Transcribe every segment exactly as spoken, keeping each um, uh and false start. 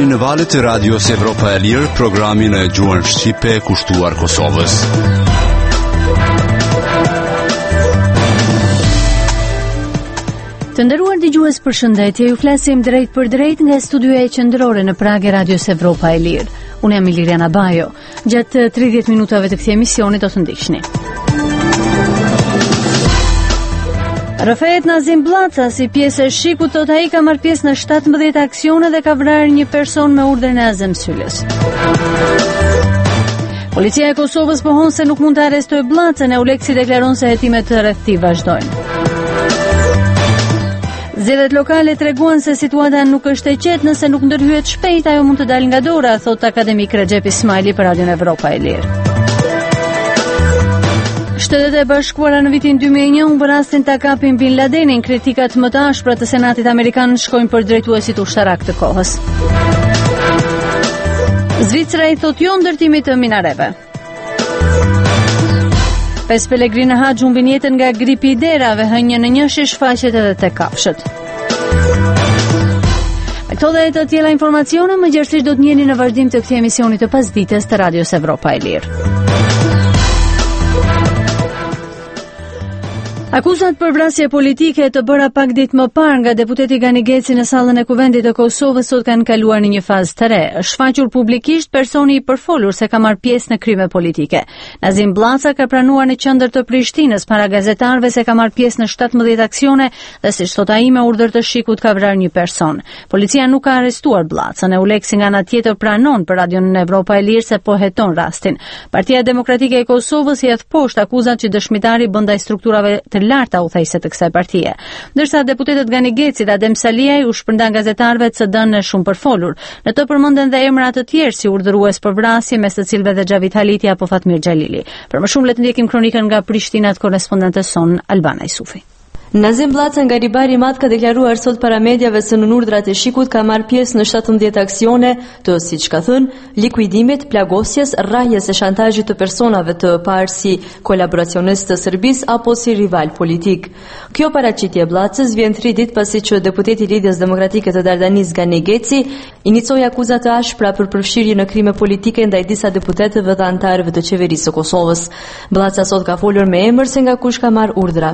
në valët e Radios Evropa e Lirë, programin e gjuhën shqipe kushtuar Kosovës. Të nderuar dëgjues, përshëndetje, ju flasim drejt për drejt nga studioja e qendrore në Prag e Radios Evropa e Lirë. Unë jam Iliriana Bajo. Gjatë tridhjetë minutave të këtij emisioni do të ndiqni. Rrafet Nazim Blaca, si pjesë e shikut, thot ai ka marrë pjesë në shtatëmbëdhjetë aksione dhe ka vrarë një person me urdhrin e Azem Sylës. Policia e Kosovës pohon se nuk mund të arrestojë Blacën, e Uleksi deklaron se hetimet rreth tij vazhdojnë. Zgjedhjet lokale treguan se situata nuk është e qetë nëse nuk ndërhyet shpejt, ajo mund të dalë nga dora, thot akademik Recep Ismaili për Radion Evropa e Lirë. Shtetet e Bashkuara në vitin dy mijë e një humbën rastin ta kapin Bin Ladenin. Kritikat më të ashpra të Senatit amerikan shkojnë për drejtuesit ushtarak të kohës. Zvicra i thot jo ndërtimit të minareve. Pesë pelegrinë haxh humbin jetën nga gripi i derave, hënje në një shi shfaqet edhe te kafshët. Me këto dhe të tjera informacione, më gjerësisht do të njeni në vazhdim të këtij emisioni të pasdites të Radios Evropa e Lirë. Akuzat për vrasje politike të bëra pak ditë më parë nga deputeti Gani Geci në sallën e Kuvendit të Kosovës sot kanë kaluar në një fazë të re. Është shfaqur publikisht personi i përfolur se ka marrë pjesë në krime politike. Nazim Blaca ka pranuar në qendër të Prishtinës para gazetarëve se ka marrë pjesë në shtatëmbëdhjetë aksione dhe siç thot ai me urdhër të shikut ka vrarë një person. Policia nuk ka arrestuar Blacën, e Uleksi nga ana tjetër pranon për Radion Evropa e Lirë se po heton rastin. Partia Demokratike e Kosovës i hedh poshtë akuzat që dëshmitari bën ndaj strukturave të larta udhëheqëse të kësaj partie. Ndërsa deputetët Gani Geci dhe Adem Saliaj u shpërndan gazetarëve C D-n e shumë përfolur. Në të përmenden dhe emra të tjerë si urdhërues për vrasje, mes të cilëve dhe Xhavit Haliti apo Fatmir Xhalili. Për më shumë le të ndjekim kronikën nga Prishtina të korrespondentes son Albana Isufi. Nazim Blaca nga Ribari i Madh ka deklaruar sot para mediave se në urdhrat e shikut ka marrë pjesë në shtatëmbëdhjetë aksione të, siç ka thënë, likuidimit, plagosjes, rrahjes e shantazhit të personave të parë si kolaboracionist të Serbisë apo si rival politik. Kjo paraqitje e Blacës vjen tri ditë pasi që deputeti i Lidhjes Demokratike të Dardanis Gani Geci inicoi akuza të ashpra për përfshirje në krime politike ndaj disa deputetëve dhe anëtarëve të qeverisë së Kosovës. Blaca sot ka folur me emër se nga kush ka marrë urdhra.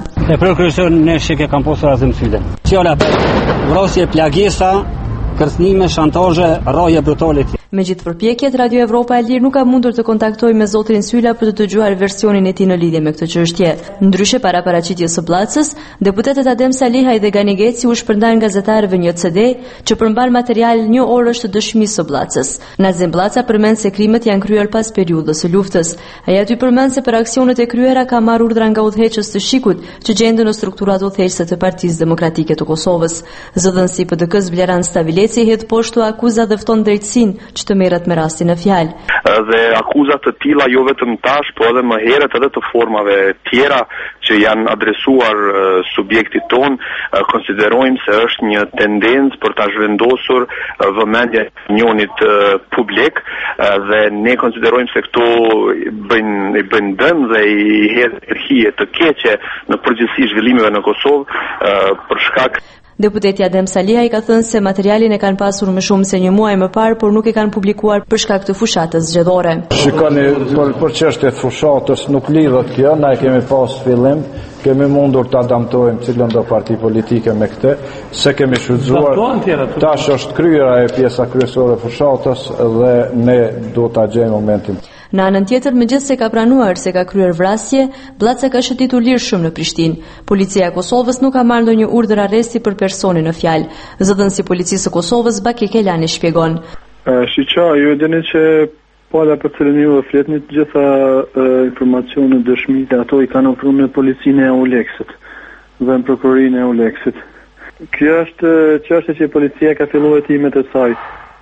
Ne shike kam posur Azem Sylën. Fjala për vrasje, plagesa, kërcënime, shantazhe, rrahje brutale. Me gjithë përpjekjet, Radio Evropa e Lirë nuk ka mundur të kontaktoj me zotrin Syla për të dëgjuar versionin e tij në lidhje me këtë çështje. Ndryshe para paraqitjes së Blacës, deputetët Adem Salihaj dhe Gani Geci u shpërndan gazetarëve një C D që përmban material një orësh të dëshmisë së Blacës. Nazim Blaca përmend se krimet janë kryer pas periudhës së luftës. Ai aty përmend se për aksionet e kryera ka marrë urdhra nga udhëheqës të shikut që gjenden në strukturat udhëheqëse të Partisë Demokratike të Kosovës. Zëdhënësi i P D K-s Vleran Stavileci hedh poshtë akuzat dhe fton drejtësinë që të merret me rastin e fjalë. Dhe akuzat të tilla jo vetëm tash, por edhe më herët edhe të formave tjera që janë adresuar uh, subjektit ton, uh, konsiderojmë se është një tendencë për ta zhvendosur uh, vëmendjen e opinionit uh, publik uh, dhe ne konsiderojmë se këto bëjnë bëjnë dëm dhe i hedhin hije të keqe në përgjithësi zhvillimeve në Kosovë uh, për shkak. Deputeti Adem Salihaj ka thënë se materialin e kanë pasur më shumë se një muaj më parë, por nuk e kanë publikuar për shkak të fushatës zgjedhore. Shikoni, për, për çështje të fushatës nuk lidhet kjo, na e kemi pas fillim, kemi mundur ta damtojmë cilën do parti politike me këtë, se kemi shfrytzuar. Tash është kryer ajo pjesa kryesore e fushatës dhe ne do ta gjejmë momentin. Në anën tjetër, megjithëse ka pranuar se ka kryer vrasje, Blaca ka shëtitur lirshëm në Prishtinë. Policia e Kosovës nuk ka marrë ndonjë urdhër arresti për personin në fjalë. Zëdhënësi i Policisë së Kosovës Baki Kelani shpjegon. Shiqa, ju e dini që pala për cilën ju e fletni të gjitha informacione dëshmite, ato i kanë ofruar në policinë e Uleksit dhe në prokurorinë e Uleksit. Kjo është çështje që policia ka filluar hetimet e saj.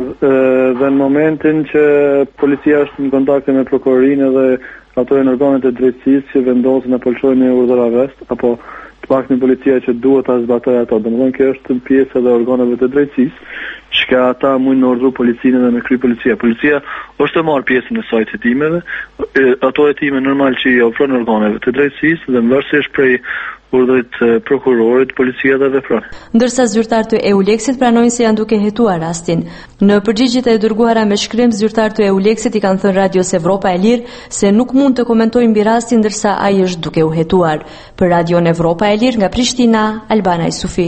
Dhe në momentin që policia është në kontakte me prokurorinë dhe ato janë organet e drejtësisë që vendosin apo lëshojnë urdhër arrest, apo të paktën policia që duhet ta zbatojë ato. Domethënë kjo është pjesë e organeve të drejtësisë, që ata mund në urdhëru policinë dhe me kry policia. Policia është të marrë pjesën e saj të hetimeve, ato hetime normal që i ofron organeve të drejtësisë dhe varësisht prej urdhërit prokurorit, policia dhe vepron. Ndërsa zyrtarët e Euleksit pranojnë se janë duke hetuar rastin. Në përgjigjet e dërguara me shkrim, zyrtarët e Euleksit i kanë thënë Radios Evropa e Lirë se nuk mund të komentojnë mbi rastin ndërsa ai është duke u hetuar. Për Radion Evropa e Lirë nga Prishtina, Albana Isufi.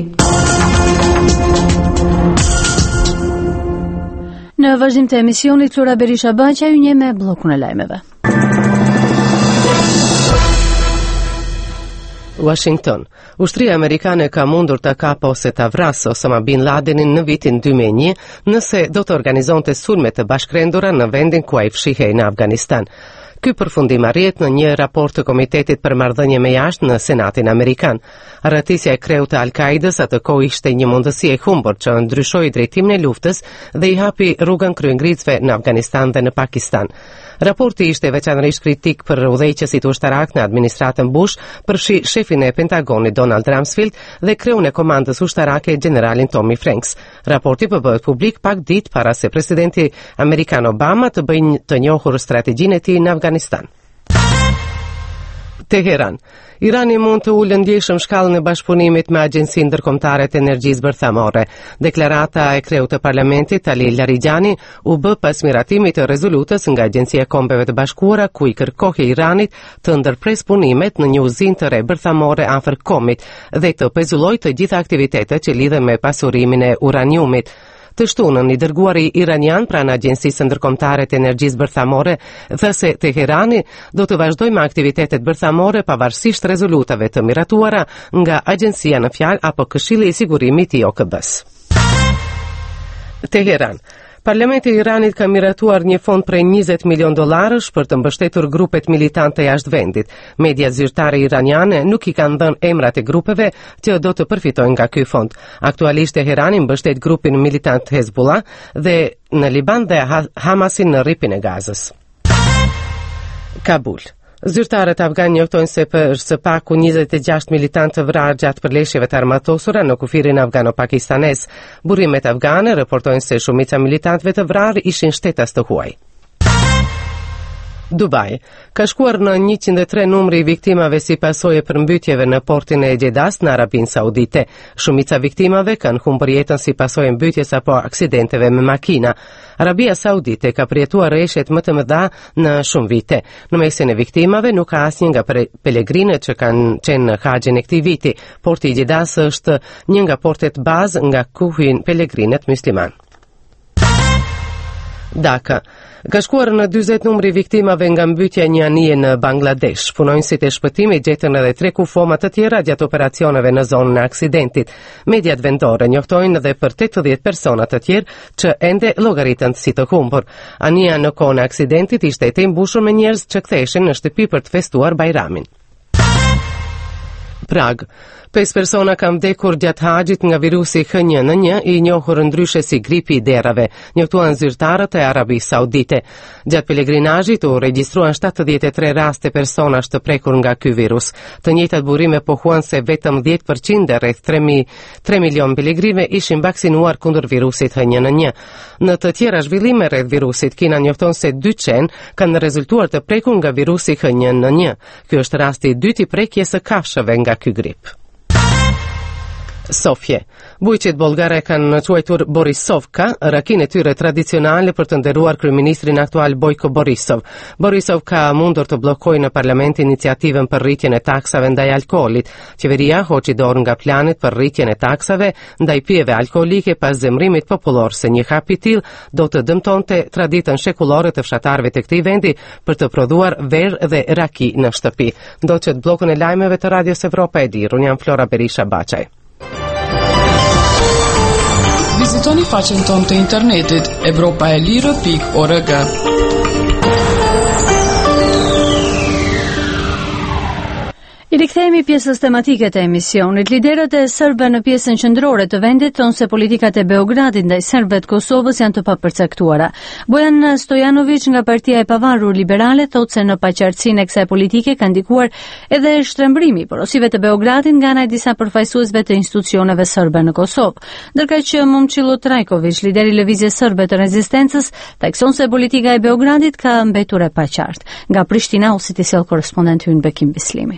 Në vazhdim të emisionit, Flora Berisha Baqja ju nje me bllokun e lajmeve. Washington. Ushtria amerikane ka mundur të kapë ose të vrasë Osama Bin Ladenin në vitin dy mijë e një nëse do të organizonte sulme të bashkërendura në vendin ku ai fshihej në Afganistan. Ky përfundim arrihet në një raport të Komitetit për Marrëdhënie me Jashtë në Senatin Amerikan. Arratisja e kreut të Al-Qaidës atë kohë ishte një mundësi e humbur që ndryshoi drejtimin e luftës dhe i hapi rrugën kryengritësve në Afganistan dhe në Pakistan. Raporti ishte veçanërisht kritik për udhëheqësit ushtarak në administratën Bush, përfshi shefin e Pentagonit Donald Rumsfeld dhe kreun e komandës ushtarake generalin Tommy Franks. Raporti po bëhet publik pak ditë para se presidenti amerikan Obama të bëjë të njohur strategjinë e tij në Afganistan. Teheran. Irani mund të ulë ndjeshëm shkallën e bashkëpunimit me Agjencinë Ndërkombëtare të Energjisë Bërthamore. Deklarata e kreut të parlamentit Ali Larijani u bë pas miratimit të rezolutës nga Agjencia e Kombeve të Bashkuara ku i kërkohej Iranit të ndërpres punimet në një uzinë të re bërthamore afër Komit dhe të pezullojë të gjitha aktivitetet që lidhen me pasurimin e uraniumit. Të shtunën, i dërguari iranian pranë Agjencisë Ndërkombëtare të Energjisë Bërthamore tha se Teherani do të vazhdojë me aktivitetet bërthamore pavarësisht rezolutave të miratuara nga Agjencia në fjalë apo Këshilli i Sigurimit i O K B-s. Teheran. Parlamenti i Iranit ka miratuar një fond prej njëzet milion dollarësh për të mbështetur grupet militante jashtë vendit. Mediat zyrtare iraniane nuk i kanë dhënë emrat e grupeve që do të përfitojnë nga ky fond. Aktualisht Teherani mbështet grupin militant Hezbollah dhe në Liban dhe Hamasin në rripin e Gazës. Kabul. Zyrtarët afgan njoftojnë se për së paku njëzet e gjashtë militantë të vrarë gjatë përleshjeve të armatosura në kufirin afgano-pakistanes. Burimet afgane raportojnë se shumica militantëve të vrarë ishin shtetas të huaj. Dubai. Ka shkuar në njëqind e tre numri i viktimave si pasojë e përmbytjeve në portin e Gjedas në Arabinë Saudite. Shumica viktimave kanë humbur jetën si pasojë e mbytjes apo aksidenteve me makina. Arabia Saudite ka përjetuar rreshtet më të mëdha në shumë vite. Në mesin e viktimave nuk ka asnjë nga pelegrinët që kanë qenë në haxhin e këtij viti. Porti i Gjedas është një nga portet bazë nga ku hyjnë pelegrinët musliman. Dhaka. Ka shkuar në dyzet numri viktimave nga mbytja e një anije në Bangladesh. Punonjësit e shpëtimit gjetën edhe tre kufoma të tjera gjatë operacioneve në zonën e aksidentit. Mediat vendore njoftojnë edhe për tetëdhjetë persona të tjerë që ende llogaritën si të humbur. Anija në kohën e aksidentit ishte e mbushur me njerëz që ktheheshin në shtëpi për të festuar Bajramin. Prag. Pesë persona kanë vdekur gjatë haxhit nga virusi H një N një, i njohur ndryshe si gripi i derave, njoftuan zyrtarët e Arabisë Saudite. Gjatë pelegrinazhit u regjistruan shtatëdhjetë e tre raste personash të prekur nga ky virus. Të njëjtat burime pohuan se vetëm dhjetë përqind e rreth tre milion pelegrive ishin vaksinuar kundër virusit H një N një. Në të tjera zhvillime rreth virusit, Kina njofton se dy qenë kanë rezultuar të prekur nga virusi H një N një. Ky është rasti i dytë i prekjes së kafshëve nga ky grip. Sofje. Bujqit bolgare kanë quajtur Borisovka, rakinë e tyre tradicionale për të nderuar kryeministrin aktual Bojko Borisov. Borisov ka mundur të bllokojë në parlament iniciativën për rritjen e taksave ndaj alkoolit. Qeveria hoqi dorë nga planet për rritjen e taksave ndaj pijeve alkoolike pas zemrimit popullor se një hap i tillë do të dëmtonte traditën shekullore të fshatarëve të këtij vendi për të prodhuar verë dhe raki në shtëpi. Ndoqët bllokun e lajmeve të Radios Evropa e Lirë. Unë jam Flora Berisha Baqaj. Vizitoni faqen tonë të internetit evropaelire pikë org. I rikthehemi pjesës tematike të emisionit. Liderët e serbëve në pjesën qendrore të vendit thonë se politikat e Beogradit ndaj serbëve të Kosovës janë të papërcaktuara. Bojan Stojanović nga Partia e Pavarur Liberale thotë se në paqartësinë e kësaj politike ka ndikuar edhe shtrembrimi i porosive të Beogradit nga ana e disa përfaqësuesve të institucioneve serbe në Kosovë. Ndërkaq që Momčilo Trajković, lideri i lëvizjes serbe të rezistencës, thekson se politika e Beogradit ka mbetur e paqartë. Nga Prishtina u si të sjell korrespondenti ynë Bekim Bislimi.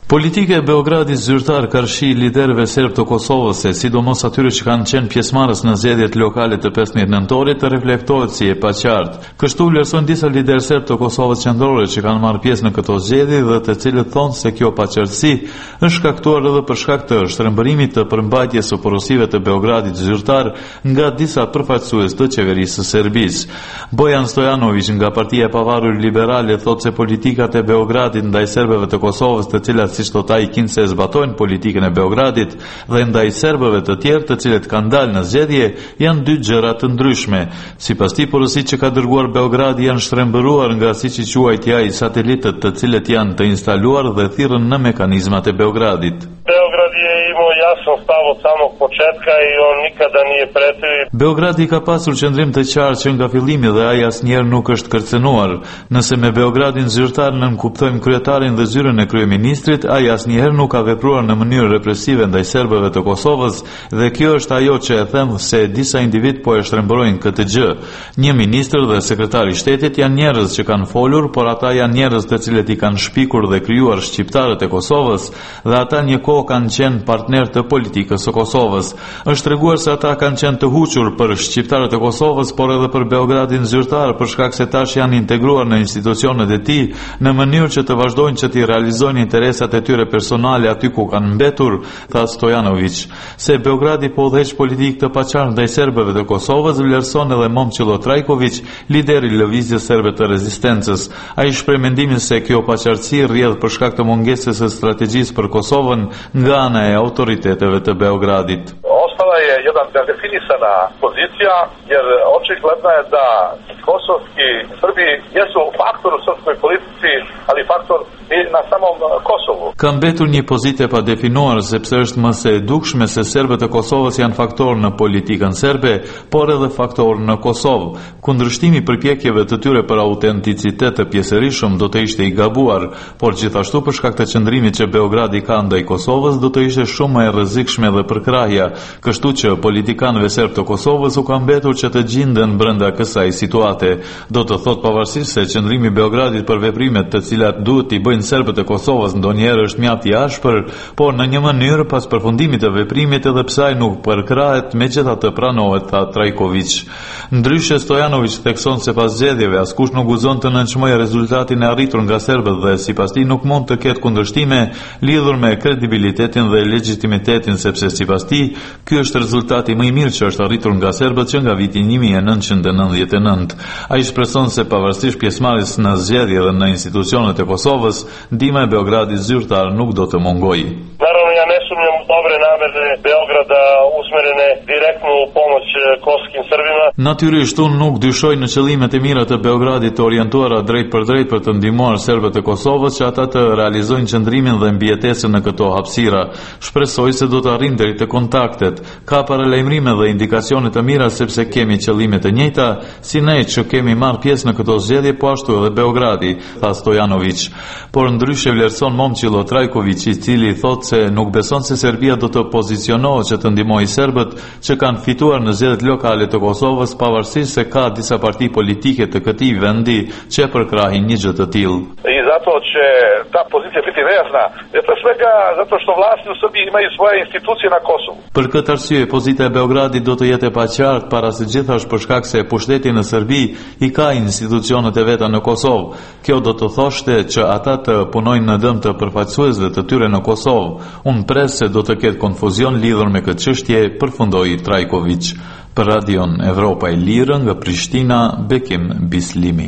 Politika e Beogradit zyrtar ka rshi liderëve serb të Kosovës, sidomos atyre që kanë qenë pjesëmarrës në zgjedhjet lokale të pesëmbëdhjetë nëntorit, të reflektohet si e paqartë. Kështu vlerësojnë disa liderë serb të Kosovës qendrore që kanë marrë pjesë në këto zgjedhje dhe të cilët thonë se kjo paqartësi është shkaktuar edhe për shkak të shtrembërimit të përmbajtjes së porosive të Beogradit zyrtar nga disa përfaqësues të qeverisë së Serbisë. Bojan Stojanović nga Partia e Pavarur Liberale thotë se politikat e Beogradit ndaj serbëve të Kosovës, të cilat siç thot ai kinë se zbatojnë politikën e Beogradit, dhe ndaj serbëve të tjerë të cilët kanë dalë në zgjedhje, janë dy gjëra të ndryshme. Sipas tij, porositë që ka dërguar Beogradi janë shtrembëruar nga, siç i quajti ai, satelitët të cilët janë të instaluar dhe thirrën në mekanizmat e Beogradit. Beograd je imao jasan stav od samog početka i on nikada nije pretio. Beogradi ka pasur qëndrim të qartë që nga fillimi dhe ai asnjëherë nuk është kërcënuar. Nëse me Beogradin zyrtar nënkuptojmë kryetarin dhe zyrën e kryeministrit, ai asnjëherë nuk ka vepruar në mënyrë represive ndaj serbëve të Kosovës dhe kjo është ajo që e them se disa individ po e shtrembërojnë këtë gjë. Një ministër dhe sekretari i shtetit janë njerëz që kanë folur, por ata janë njerëz të cilët i kanë shpikur dhe krijuar shqiptarët e Kosovës dhe ata një kohë kanë qenë partner të politikës së Kosovës. Është treguar se ata kanë qenë të huqur për shqiptarët e Kosovës, por edhe për Beogradin zyrtar, për shkak se tash janë integruar në institucionet e tij në mënyrë që të vazhdojnë që të realizojnë interesat e tyre personale aty ku kanë mbetur, tha Stojanović. Se Beogradi po udhëheq politikë të paqartë ndaj serbëve të Kosovës, vlerëson edhe Momčilo Trajković, lideri i lëvizjes serbe të rezistencës. Ai shpreh mendimin se kjo paqartësi rrjedh për shkak të mungesës së strategjisë për Kosovën nga ana e autoriteteve të Beogradit. Ostala je jedna nedefinisana pozicija, jer očigledno je da kosovski Srbi jesu faktor u srpskoj politici, ali faktor i na samom Kosovu. Ka mbetur një pozitë e padefinuar, sepse është më së e dukshme se serbët e Kosovës janë faktor në politikën serbe, por edhe faktor në Kosovë. Kundërshtimi i përpjekjeve të tyre për autenticitet të pjesërisëm do të ishte i gabuar, por gjithashtu për shkak të qëndrimit që Beogradi ka ndaj Kosovës, do të ishte shumë më e rrezikshme dhe përkrahja, kështu që politikanëve serb të Kosovës u ka mbetur që të gjenden brenda kësaj situate. Do të thotë pavarësisht se qëndrimi i Beogradit për veprimet të cilat duhet i bëjnë serbët e Kosovës ndonjëherë është mjaft i ashpër, por në një mënyrë pas përfundimit të veprimit edhe pse ai nuk përkrahet, megjithatë pranohet, tha Trajković. Ndryshe, Stojanović thekson se pas zgjedhjeve askush nuk guzon të nënçmojë rezultatin e arritur nga serbët dhe sipas tij nuk mund të ketë kundërshtime lidhur me kredibilitetin dhe legitimitetin, sepse sipas tij ky është rezultati më i mirë që është arritur nga serbët që nga viti një mijë e nëntëqind e nëntëdhjetë e nëntë. Ai shpreson se pavarësisht pjesëmarrjes në zgjedhje dhe në institucionet e Kosovës, ndihma e Beogradit zyrtar nuk do të mungojë. Naravno, ja ne sumnjam u dobre namere Beograda usmerene direktno u pomoć kosovskim Srbima. Natyrisht unë nuk dyshoj në qëllimet e mira të Beogradit të orientuara drejt për drejt për të ndihmuar serbët e Kosovës që ata të realizojnë qëndrimin dhe mbijetesën në këto hapësira. Shpresoj se do të arrijnë deri te kontaktet. Ka paralajmërime dhe indikacione të mira sepse kemi qëllime të njëjta, si ne që kemi marrë pjesë në këto zgjedhje, po ashtu edhe Beogradi, tha Stojanović. Por ndryshe vlerëson Momčilo Trajković, i cili thotë se nuk beson se Serbia do të pozicionohet që të ndihmojë serbët që kanë fituar në zgjedhjet lokale të Kosovës, pavarësisht se ka disa parti politike të këtij vendi që përkrahin një gjë të tillë. I zato će ta pozicija biti nejasna, pre svega zato što vlasti u Srbiji imaju svoje institucije na Kosovu. Për këtë arsye, pozita e Beogradit do të jetë e paqartë para së gjithash për shkak se pushteti në Serbi i ka institucionet e veta në Kosovë. Kjo do të thoshte që ata të punojnë në dëm të përfaqësuesve të tyre në Kosovë. Unë pres se do të ketë konfuzion lidhur me këtë çështje, përfundoi Trajković. Për Radion Evropa e Lirë nga Prishtina, Bekim Bislimi.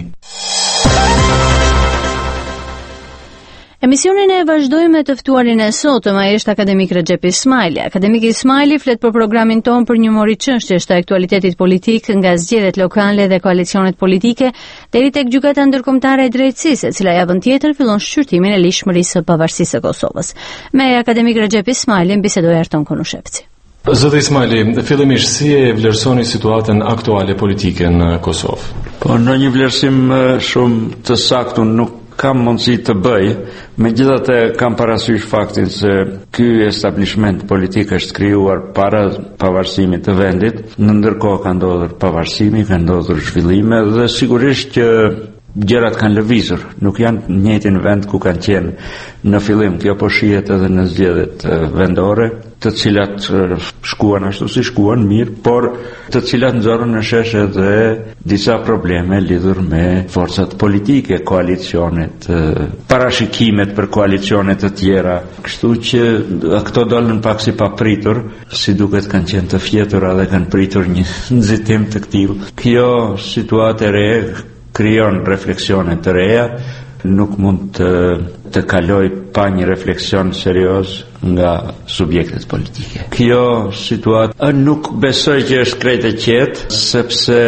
Emisionin e vazhdojmë me të ftuarin e sotëm, ai është akademik Recep Ismaili. Akademik Ismaili flet për programin ton për një mori çështjesh të aktualitetit politik, nga zgjedhjet lokale dhe koalicionet politike deri tek gjykata ndërkombëtare e drejtësisë, e cila javën tjetër fillon shqyrtimin e ligjshmërisë së pavarësisë së Kosovës. Me akademik Recep Ismaili bisedoi Arton Konushevci. Zoti Ismaili, fillimisht si e vlerësoni situatën aktuale politike në Kosovë? Po në një vlerësim shumë të saktë nuk kam mundësi të bëj, megjithatë kam parasysh faktin se ky establishment politik është krijuar para pavarësimit të vendit, në ndërkohë ka ndodhur pavarësimi, ka ndodhur zhvillime dhe sigurisht që gjërat kanë lëvizur, nuk janë në njëjtin vend ku kanë qenë në fillim. Kjo po shihet edhe në zgjedhjet vendore, të cilat shkuan ashtu si shkuan mirë, por të cilat nxorën në shesh edhe disa probleme lidhur me forcat politike, koalicionet, parashikimet për koalicionet të tjera. Kështu që këto dolën pak si papritur, si duket kanë qenë të fjetura dhe kanë pritur një nxitim të këtij. Kjo situatë e re krijon refleksione të reja, nuk mund të, të kaloj pa një refleksion serioz nga subjektet politike. Kjo situatë nuk besoj që është krejt e qetë, sepse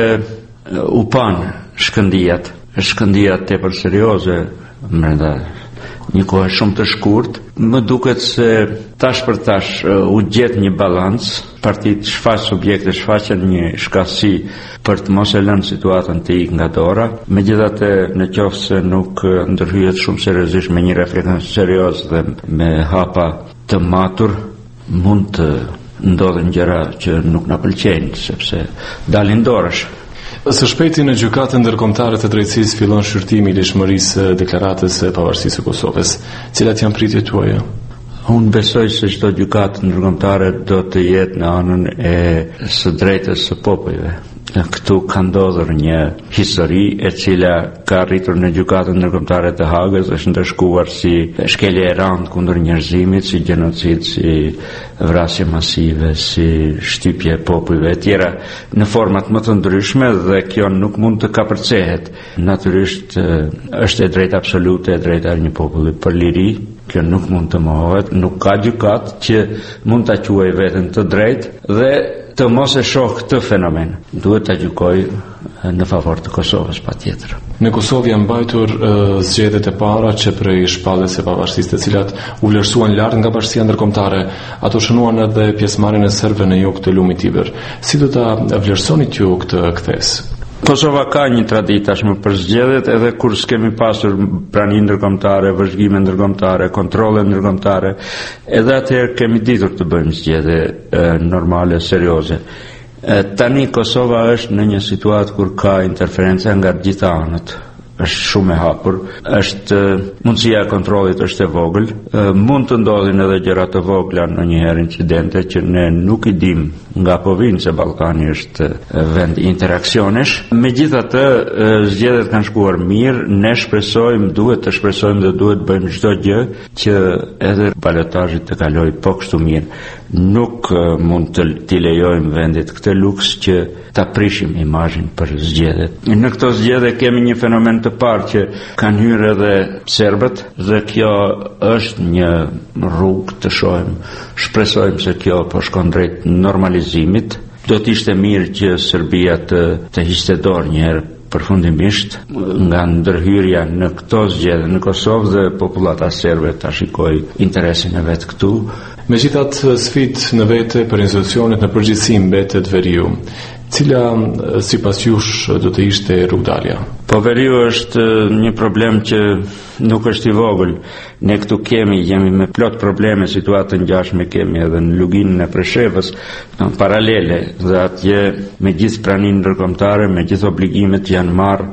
u pan shkëndijat, shkëndijat tepër serioze brenda një kohë shumë të shkurt. Më duket se tash për tash u gjet një balans, partitë shfaq subjekte shfaqen një shkasi për të mos e lënë situatën të ikë nga dora. Megjithatë, në qoftë se nuk ndërhyjet shumë seriozisht me një refleksion serioz dhe me hapa të matur, mund të ndodhen gjëra që nuk na pëlqejnë, sepse dalin dorësh. Së shpejti në gjykatën ndërkombëtare të drejtësisë fillon shqyrtimi i lëshmërisë deklaratës së pavarësisë së Kosovës. Cilat janë pritjet tuaja? Unë besoj se çdo gjykatë ndërkombëtare do të jetë në anën e së drejtës së popujve. Këtu ka ndodhur një histori e cila ka arritur në gjykatën ndërkombëtare të Hagës, është ndëshkuar si shkelje e rëndë kundër njerëzimit, si gjenocid, si vrasje masive, si shtypje e popujve e tjera në format më të ndryshme, dhe kjo nuk mund të kapërcehet. Natyrisht është e drejtë absolute e drejta e një populli për liri. Kjo nuk mund të mohohet, nuk ka gjykatë që mund ta quajë veten të drejtë dhe të mos e shoh këtë fenomen. Duhet ta gjykoj në favor të Kosovës patjetër. Në Kosovë janë mbajtur uh, zgjedhjet e para që prej shpalljes së pavarësisë, të cilat u vlerësuan lart nga bashkia ndërkombëtare. Ato shënuan edhe pjesëmarrjen e serbëve në jug të lumit Tiber. Si do ta vlerësoni ju këtë kthes? Kosova ka një traditë tashmë për zgjedhjet, edhe kur s'kemi pasur prani ndërkombëtare, vëzhgime ndërkombëtare, kontrolle ndërkombëtare, edhe atëherë kemi ditur të bëjmë zgjedhje normale, serioze. E, tani Kosova është në një situatë kur ka interferenca nga të gjitha anët. Është shumë e hapur, është mundësia e kontrollit është e vogël, mund të ndodhin edhe gjëra të vogla ndonjëherë incidente që ne nuk i dim nga po vinë, se Ballkani është vend interaksionesh. Megjithatë, zgjedhjet kanë shkuar mirë, ne shpresojmë, duhet të shpresojmë dhe duhet bëjmë çdo gjë që edhe balotazhi të kalojë po kështu mirë. Nuk mund të t'i lejojmë vendit këtë luks që ta prishim imazhin për zgjedhjet. Në këto zgjedhje kemi një fenomen të parë që kanë hyrë edhe serbët, dhe kjo është një rrugë të shohim. Shpresojmë se kjo po shkon drejt normalizimit. Do të ishte mirë që Serbia të, të hiqte dorë një herë përfundimisht nga ndërhyrja në këto zgjedhje në Kosovë, dhe popullata serbe ta shikojë interesin e vet këtu. Megjithatë, sfidë në vete për institucionet në përgjithësi mbetet veriu. Cila sipas jush do të ishte rrugdalja? Po veriu është një problem që nuk është i vogël. Ne këtu kemi, jemi me plot probleme, situatën ngjashme kemi edhe në luginën e Preshevës, paralele, dhe atje me gjithë praninë ndërkombëtare, me gjithë obligimet janë marrë,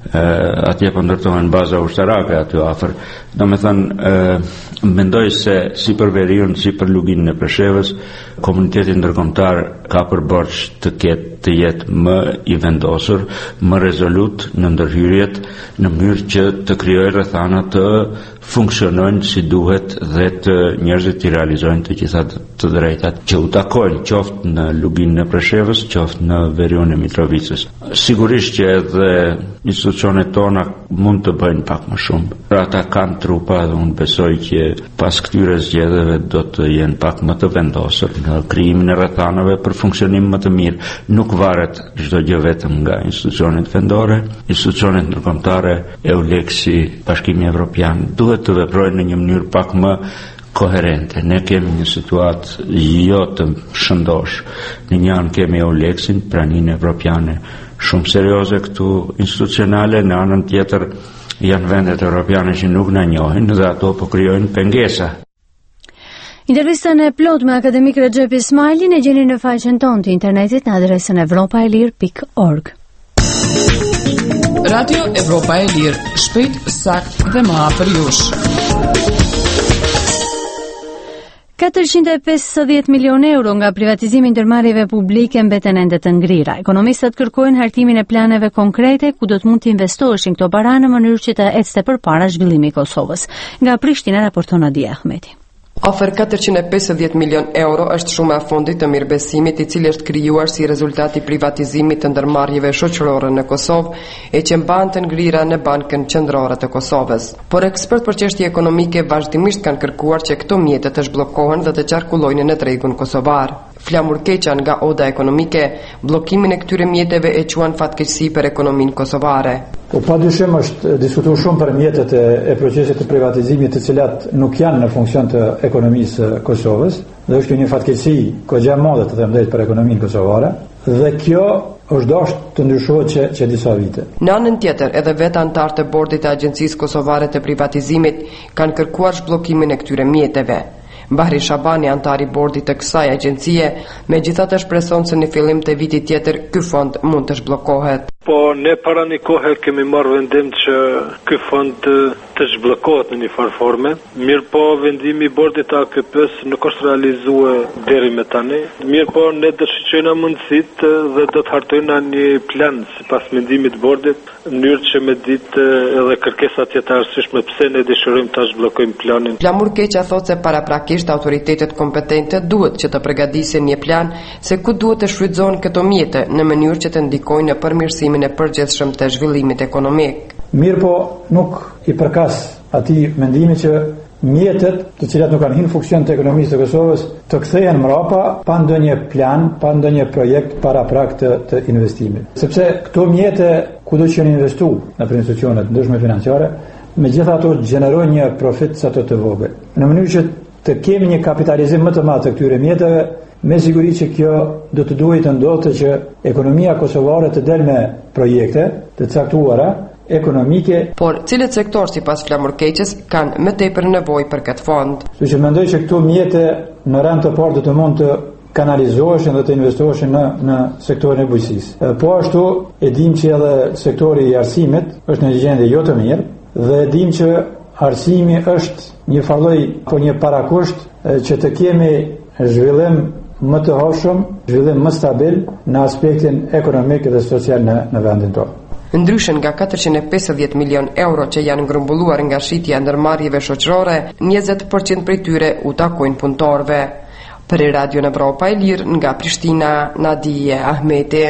atje po ndërtohen baza ushtarake aty afër. Domethënë, mendoj se si për veriun, si për luginën e Preshevës, komuniteti ndërkombëtar ka për borç të ketë të jetë më i vendosur, më rezolut në ndërhyrjet, në mënyrë që të krijojë rrethana të funksionojnë si duhet dhe të njerëzit të realizojnë të gjitha të drejtat që u takojnë, qoftë në luginën e Preshevës, qoftë në veriun e Mitrovicës. Sigurisht që edhe institucionet tona mund të bëjnë pak më shumë. Ata kanë trupa dhe unë besoj që pas këtyre zgjedhjeve do të jenë pak më të vendosur në krijimin e rrethanave për funksionim më të mirë. Nuk varet çdo gjë vetëm nga institucionet vendore, institucionet ndërkombëtare, EULEX-i, Bashkimi Evropian duhet të veprojnë në një mënyrë pak më koherente. Ne kemi një situatë jo të shëndosh. Në një anë kemi EULEX-in, praninë evropiane shumë serioze këtu institucionale, në anën tjetër janë vendet evropiane që nuk na njohin dhe ato po krijojnë pengesa. Intervistën e plot me akademik Recep Ismailin e gjeni në faqen tonë të internetit në adresën evropaelir pikë org. Radio Evropa e Lirë, shpejt, sakt dhe më afër jush. katërqind e pesëdhjetë milionë euro nga privatizimi i ndërmarrjeve publike mbeten ende të ngrira. Ekonomistët kërkojnë hartimin e planeve konkrete ku do të mund të investoheshin këto para në mënyrë që të ecte përpara zhvillimit i Kosovës. Nga Prishtina raporton Adia Ahmeti. Afer katërqind e pesëdhjetë milion euro është shuma e fondit të mirëbesimit i cili është krijuar si rezultat i privatizimit të ndërmarrjeve shoqërore në Kosovë e që mban të ngrira në Bankën Qendrore të Kosovës. Por ekspert për çështje ekonomike vazhdimisht kanë kërkuar që këto mjete të zhbllokohen dhe të qarkullojnë në tregun kosovar. Flamur Keqan nga Oda Ekonomike, bllokimin e këtyre mjeteve e quan fatkeqësi për ekonominë kosovare. Po padyshim është diskutuar shumë për mjetet e, e procesit të privatizimit të cilat nuk janë në funksion të ekonomisë së Kosovës dhe është një fatkeqësi kogja e madhe të them drejt për ekonominë kosovare dhe kjo është dashur të ndryshohet që, që disa vite. Në anën tjetër, edhe vetë anëtarët e bordit të Agjencisë Kosovare të Privatizimit kanë kërkuar zhbllokimin e këtyre mjeteve. Bahri Shabani, antari bordit të kësaj agjencie, megjithatë shpreson se në fillim të vitit tjetër ky fond mund të zhbllokohet. Po ne para një kohë kemi marrë vendim që ky fond të zhbllokohet në një farë forme. Mirë po vendimi i bordit të A K P-s nuk është realizuar deri me tani. Mirë po ne do të shqyrtojmë mundësitë dhe do të hartojmë një plan sipas mendimit të bordit, në mënyrë që me ditë edhe kërkesat e të arsyeshme pse ne dëshirojmë ta zhbllokojmë planin. Flamur Keqa thotë se paraprakisht autoritetet kompetente duhet që të përgatisin një plan se ku duhet të shfrytëzohen këto mjete në mënyrë që të ndikojnë në përmirësimin e përgjithshëm të zhvillimit ekonomik. Mirë po nuk i përkas atij mendimi që mjetet të cilat nuk kanë hyrë në funksion të ekonomisë të Kosovës të kthehen mbrapa pa ndonjë plan, pa ndonjë projekt paraprak të, të investimit. Sepse këto mjete kudo që janë investuar në institucione të ndryshme financiare, megjithatë gjenerojnë një profit sa të të vogël. Në mënyrë që të kemi një kapitalizim më të madh të këtyre mjeteve, me siguri që kjo do të duhet të ndodhte që ekonomia kosovare të del me projekte të caktuara ekonomike. Por cilët sektor sipas Flamur Keqës kanë më tepër nevojë për këtë fond? Kështu që mendoj që këto mjete në rand të parë do të mund të kanalizoheshin dhe të investoheshin në në sektorin e bujqësisë. Po ashtu e dim që edhe sektori i arsimit është në gjendje jo të mirë dhe e dim që arsimi është një farlloj apo një parakusht që të kemi zhvillim më të hoshëm, zhvillim më stabil në aspektin ekonomik dhe social në, në vendin tonë. Ndryshe nga katërqind e pesëdhjetë milion euro që janë grumbullur nga shitja e ndërmarrjeve shoqërore, njëzet përqind prej tyre u takojnë punëtorëve. Për Radio Evropa e Lirë nga Prishtina, Nadia Ahmeti.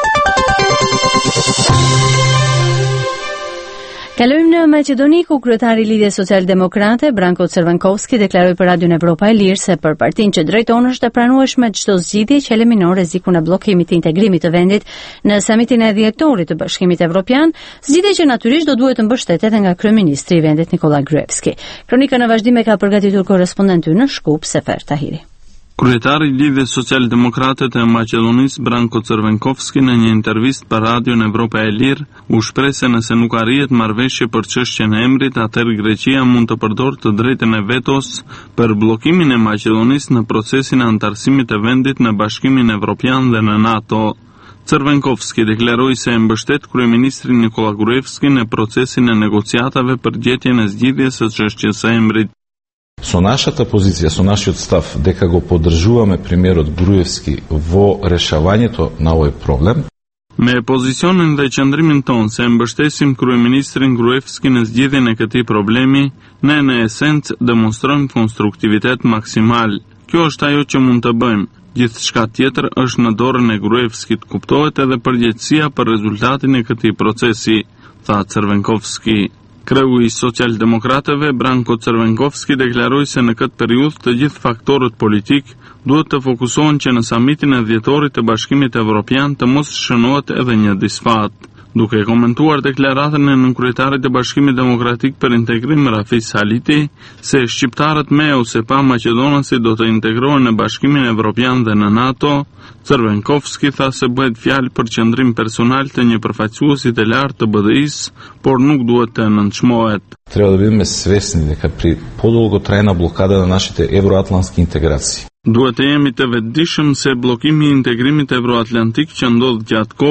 Kalojmë në Maqedoni ku kryetari i Lidhjes Social-Demokrate Branko Crvenkovski deklaroi për Radion Evropa e Lirë se për partinë që drejton është e pranueshme çdo zgjidhje që eliminon rrezikun e bllokimit të integrimit të vendit në samitin e dhjetorit të Bashkimit Evropian, zgjidhje që natyrisht do duhet të mbështetet edhe nga kryeministri i vendit Nikola Gruevski. Kronika në vazhdim e ka përgatitur korrespondenti në Shkup Sefer Tahiri. Kryetari i Lidhjes Social-Demokrate të Maqedonisë Branko Crvenkovski në një intervistë për Radion Evropa e Lirë u shpreh se nëse nuk arrihet marrëveshje për çështjen e emrit, atëherë Greqia mund të përdorë të drejtën e vetos për bllokimin e Maqedonisë në procesin e antarësimit të vendit në Bashkimin Evropian dhe në NATO. Crvenkovski deklaroi se e mbështet kryeministrin Nikola Gruevski në procesin e negociatave për gjetjen e zgjidhjes së çështjes së emrit. Со нашата позиција, со нашиот став дека го поддржуваме премиерот Груевски во решавањето на овој проблем. Me pozicionin dhe qëndrimin ton se mbështesim kryeministrin Gruevski në zgjidhjen e këtij problemi, ne në esencë demonstrojmë konstruktivitet maksimal. Kjo është ajo që mund të bëjmë. Gjithçka tjetër është në dorën e Gruevskit, kuptohet edhe përgjegjësia për rezultatin e këtij procesi, tha Crvenkovski. Kreu i Social-Demokratëve Branko Crvenkovski deklaroi se në këtë periudhë të gjithë faktorët politik duhet të fokusohen që në samitin e dhjetorit të Bashkimit Evropian të mos shënohet edhe një disfat. Duke komentuar deklaratën e nënkryetarit të Bashkimit Demokratik për Integrim Rafis Haliti, se shqiptarët me ose pa maqedonësi do të integrohen në Bashkimin Evropian dhe në NATO, Crvenkovski tha se bëhet fjalë për qëndrim personal të një përfaqësuesi të lartë të B D I-s, por nuk duhet të nënçmohet. Треба да бидеме свесни дека при подолготрајна блокада на нашите евроатлантски интеграции. Duhet të jemi të vetëdijshëm se bllokimi i integrimit evroatlantik që ndodh gjatë kohë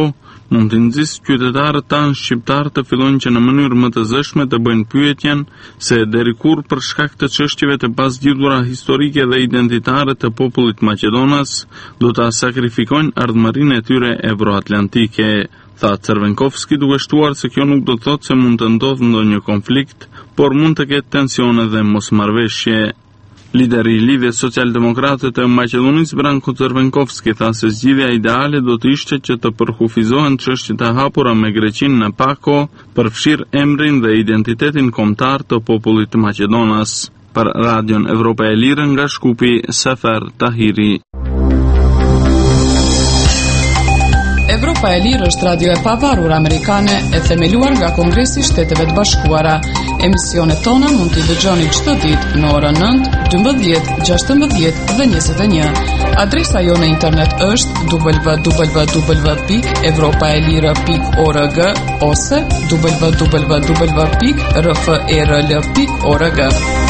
mund të nxjisë qytetarët tanë shqiptar të fillojnë që në mënyrë më të zëshme të bëjnë pyetjen se deri kur për shkak të çështjeve të pazgjidhura historike dhe identitare të popullit Maqedonas do ta sakrifikojnë ardhmërinë e tyre evroatlantike, tha Cervenkovski, duke shtuar se kjo nuk do të thotë se mund të ndodhë ndonjë konflikt, por mund të ketë tensione dhe mosmarrveshje. Lideri i Lidhjes Socialdemokrate të Maqedonisë, Branko Cervenkovski, tha se zgjidhja ideale do të ishte që të përkufizohen çështjet e hapura me Greqinë në Pako, përfshir emrin dhe identitetin kombëtar të popullit të Maqedonas. Për Radion Evropa e Lirë nga Shkupi, Sefer Tahiri. Evropa e Lirë është radio e pavarur amerikane e themeluar nga Kongresi i Shteteve të Bashkuara. Emisionet tona mund t'i dëgjoni çdo ditë në orën nëntë, dymbëdhjetë, gjashtëmbëdhjetë dhe njëzet e një. Adresa jo në internet është w w w pikë evropaelire pikë org ose w w w pikë r f e r l pikë org.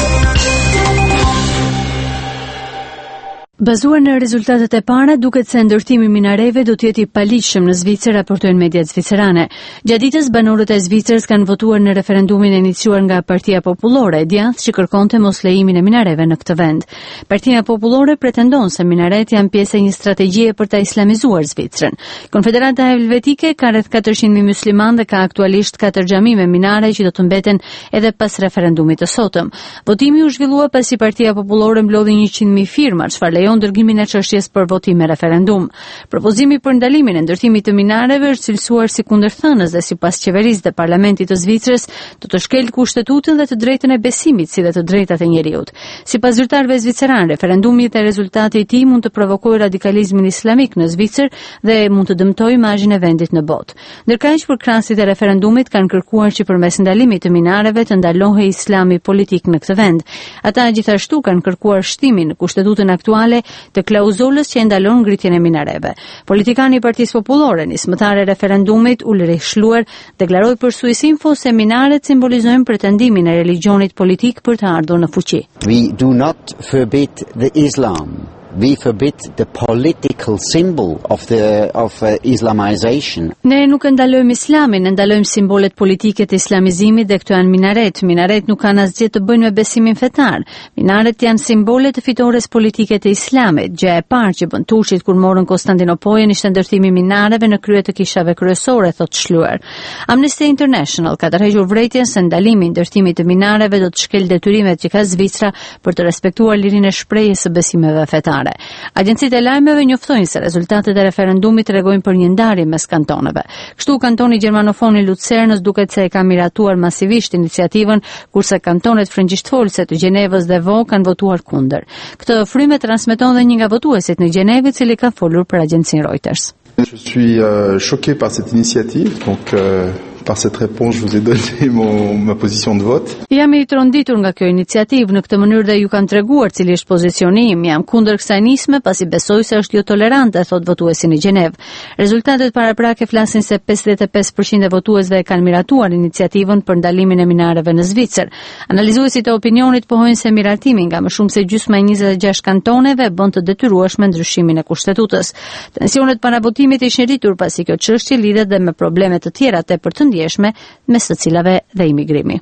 Bazuar në rezultatet e para, duket se ndërtimi i minareve do të jetë i paligjshëm në Zvicër, raportojnë mediat zvicerane. Gjatë ditës, banorët e Zvicrës kanë votuar në referendumin e iniciuar nga Partia Popullore e djathtë që kërkonte mos lejimin e minareve në këtë vend. Partia Popullore pretendon se minaret janë pjesë e një strategjie për ta islamizuar Zvicrën. Konfederata Helvetike ka rreth katërqind mijë musliman dhe ka aktualisht katër xhami me minare që do të mbeten edhe pas referendumit të sotëm. Votimi u zhvillua pasi Partia Popullore mblodhi njëqind mijë firma, çfarë dërgimin e çështjes për votim me referendum. Propozimi për ndalimin e ndërtimit të minareve është cilësuar si kundërthënës dhe sipas qeverisë dhe parlamentit të Zvicrës do të shkel kushtetutën dhe të drejtën e besimit si dhe të drejtat e njeriut. Sipas zyrtarëve zviceran, referendumi dhe rezultati i tij mund të provokojë radikalizmin islamik në Zvicër dhe mund të dëmtojë imazhin e vendit në botë. Ndërkaq, përkrahasit e referendumit kanë kërkuar që përmes ndalimit të minareve të ndalohej islami politik në këtë vend. Ata gjithashtu kanë kërkuar shtimin në kushtetutën aktuale të klauzulës që ndalon ngritjen e minareve. Politikani i Partisë Popullore, nismëtare e referendumit, Ulrich Schluer, deklaroi për Suisinfo se minaret simbolizojnë pretendimin e religionit politik për të ardhur në fuqi. We do not forbid the Islam. We forbid the political symbol of the of uh, Islamization. Ne nuk e ndalojmë islamin, ne ndalojmë simbolet politike të islamizimit dhe këto janë minaret. Minaret nuk kanë asgjë të bëjnë me besimin fetar. Minaret janë simbole të fitores politike të islamit. Gjëja e parë që bën turqit kur morën Konstantinopolën ishte ndërtimi i minareve në krye të kishave kryesore, thotë Schluer. Amnesty International ka tërhequr vërejtjen se ndalimi i ndërtimit të minareve do të shkel detyrimet që ka Zvicra për të respektuar lirinë e shprehjes së besimeve fetare. Agjencitë e lajmeve njoftojnë se rezultatet e referendumit tregojnë për një ndarje mes kantoneve. Kështu kantoni gjermanofon i Lucernës duket se e ka miratuar masivisht iniciativën, kurse kantonet frëngjishtfolse të Gjenevës dhe Vaud kanë votuar kundër. Këtë frymë transmeton dhe një nga votuesit në Gjenevë, i cili ka folur për agjencinë Reuters. Je suis euh, choqué par cette initiative, donc euh... par cette réponse, je vous ai donné mon, ma position de vote. Jam i tronditur nga kjo iniciativë, në këtë mënyrë dhe ju kam treguar cili është pozicioni im. Jam kundër kësaj nisme pasi besoj se është jo tolerante, thot votuesi në Gjenevë. Rezultatet paraprake flasin se pesëdhjetë e pesë përqind e votuesve e kanë miratuar iniciativën për ndalimin e minareve në Zvicër. Analizuesit e opinionit pohojnë se miratimi nga më shumë se gjysma e njëzet e gjashtë kantoneve bën të detyrueshme ndryshimin e kushtetutës. Tensionet para votimit ishin rritur pasi kjo çështje lidhet dhe me probleme të tjera tepër të ndjeshme, mes të cilave dhe imigrimi.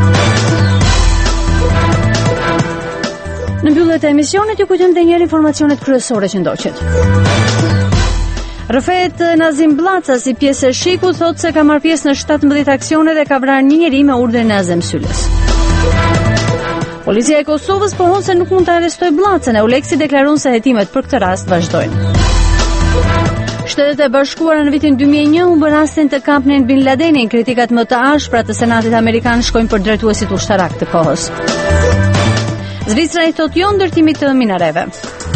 Në mbyllje të emisionit ju kujtojmë edhe një herë informacionet kryesore që ndoqet. Rrëfet Nazim Blaca, si pjesë e shikut, thotë se ka marrë pjesë në shtatëmbëdhjetë aksione dhe ka vrarë një njeri me urdhrin e Azem Sylës. Policia e Kosovës pohon se nuk mund të arrestojë Blacën, e Oleksi deklaron se hetimet për këtë rast vazhdojnë. Shtetet e Bashkuara në vitin dy mijë e një humbën rastin të kapnin Bin Ladenin. Kritikat më të ashpra të Senatit Amerikan shkojnë për drejtuesit ushtarak të kohës. Zvicra i thotë jo ndërtimit të minareve.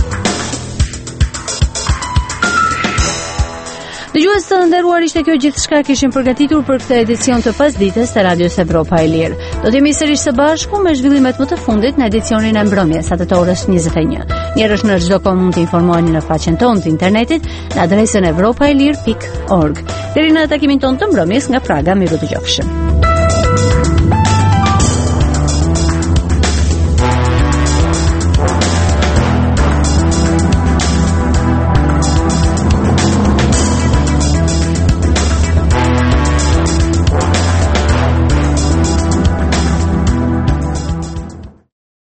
Dëgjues të nderuar, ishte kjo gjithçka kishim përgatitur për këtë edicion të pasdites të Radios Evropa e Lirë. Do të jemi sërish së bashku me zhvillimet më të fundit në edicionin e mbrëmjes atë të orës njëzet e një. Njerësh në çdo kohë mund të informoheni në faqen tonë të internetit në adresën evropaelir pikë org. Deri në takimin tonë të mbrëmjes nga Praga, miru dëgjofshim.